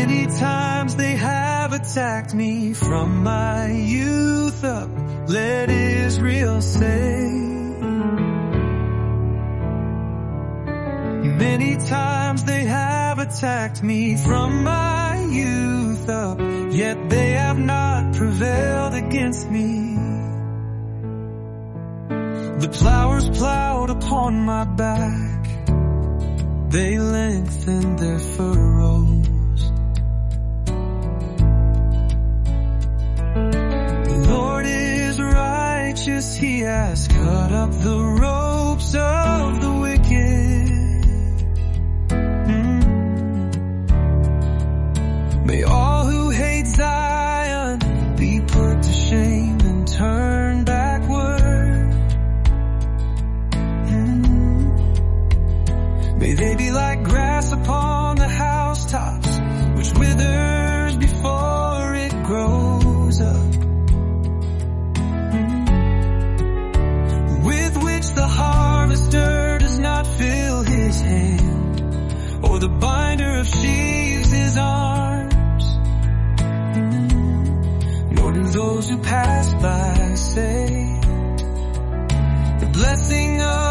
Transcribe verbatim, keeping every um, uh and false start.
Many times they have attacked me from my youth up, let Israel say. Many times they have attacked me from my youth up, yet they have not prevailed against me. The plowers plowed upon my back, they lengthened their furrows. The Lord is righteous, He has cut up the ropes of the wicked. May all who hate Zion be put to shame and turn backward. Mm. May they be like grass upon the housetops, which withers before it grows up. Mm. With which the harvester does not fill his hand, or the binder of sheaves his arm. Nor do those who pass by say, the blessing of